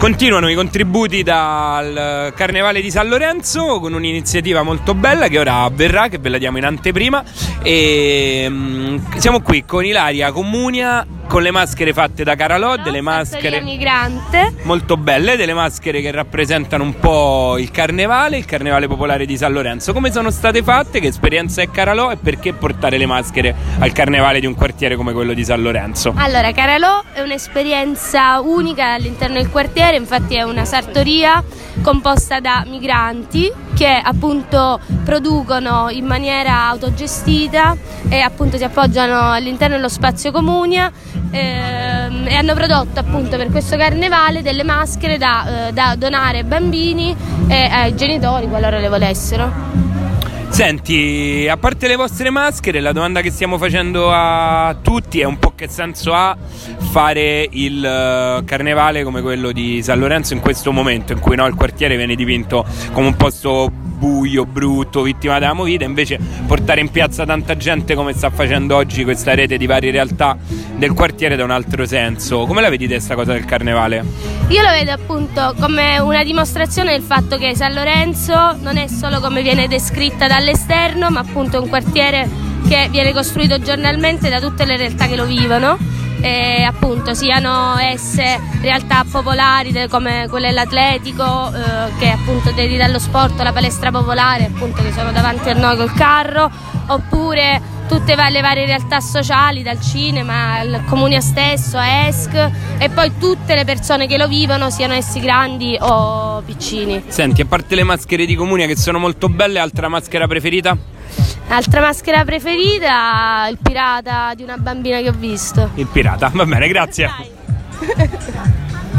Continuano i contributi dal Carnevale di San Lorenzo con un'iniziativa molto bella che ora avverrà, che ve la diamo in anteprima, e siamo qui con Ilaria Comunia con le maschere fatte da Caralò, delle maschere migrante molto belle, delle maschere che rappresentano un po' il carnevale popolare di San Lorenzo. Come sono state fatte? Che esperienza è Caralò e perché portare le maschere al carnevale di un quartiere come quello di San Lorenzo? Allora, Caralò è un'esperienza unica all'interno del quartiere, infatti è una sartoria composta da migranti che appunto producono in maniera autogestita e appunto si appoggiano all'interno dello spazio Comunia e hanno prodotto appunto per questo carnevale delle maschere da donare ai bambini e ai genitori qualora le volessero. Senti, a parte le vostre maschere, la domanda che stiamo facendo a tutti è un po' che senso ha fare il carnevale come quello di San Lorenzo in questo momento in cui il quartiere viene dipinto come un posto buio, brutto, vittima della movida, invece portare in piazza tanta gente come sta facendo oggi questa rete di varie realtà del quartiere da un altro senso. Come la vedi questa cosa del carnevale? Io lo vedo appunto come una dimostrazione del fatto che San Lorenzo non è solo come viene descritta dall'esterno, ma appunto è un quartiere che viene costruito giornalmente da tutte le realtà che lo vivono, e appunto siano esse realtà popolari come quelle dell'Atletico, che appunto dedita allo sport, la palestra popolare appunto che sono davanti a noi col carro, oppure tutte le varie realtà sociali, dal cinema al Comunia stesso, a ESC, e poi tutte le persone che lo vivono, siano essi grandi o piccini. Senti, a parte le maschere di Comunia che sono molto belle, altra maschera preferita? Altra maschera preferita, il pirata di una bambina che ho visto. Il pirata, va bene, grazie.